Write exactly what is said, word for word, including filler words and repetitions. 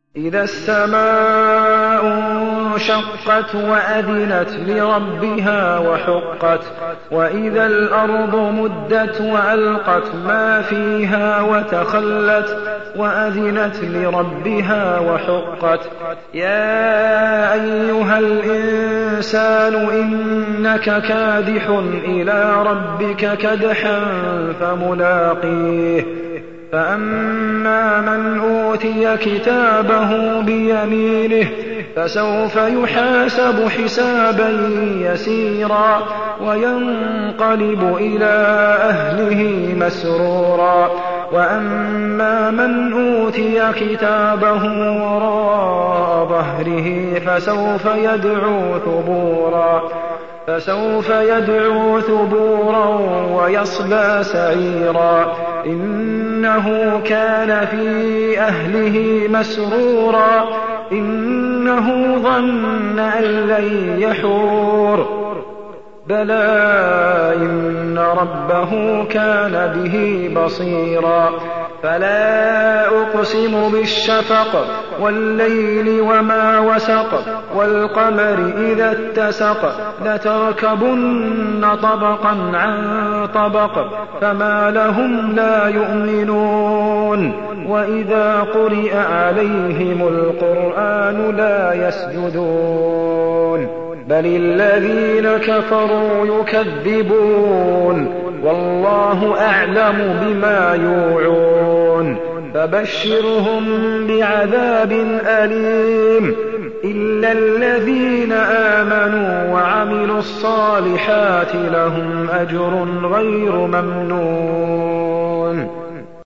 إذا السماء انشقت وأذنت لربها وحقت وإذا الأرض مدت وألقت ما فيها وتخلت وأذنت لربها وحقت يا أيها الإنسان إنك كادح إلى ربك كدحا فملاقيه فأما من أوتي كتابه بيمينه فسوف يحاسب حسابا يسيرا وينقلب إلى أهله مسرورا وأما من أوتي كتابه وراء ظهره فسوف يدعو ثبورا فسوف يدعو ثبورا ويصلى سعيرا إنه كان في أهله مسرورا إنه ظن أن لن يحور بلى إن ربه كان به بصيرا فلا أقسم بالشفق والليل وما وسق والقمر إذا اتسق لتركبن طبقا عن طبق فما لهم لا يؤمنون وإذا قرئ عليهم القرآن لا يسجدون بل الذين كفروا يكذبون والله أعلم بما يوعون فبشرهم بعذاب أليم إلا الذين آمنوا وعملوا الصالحات لهم أجر غير ممنون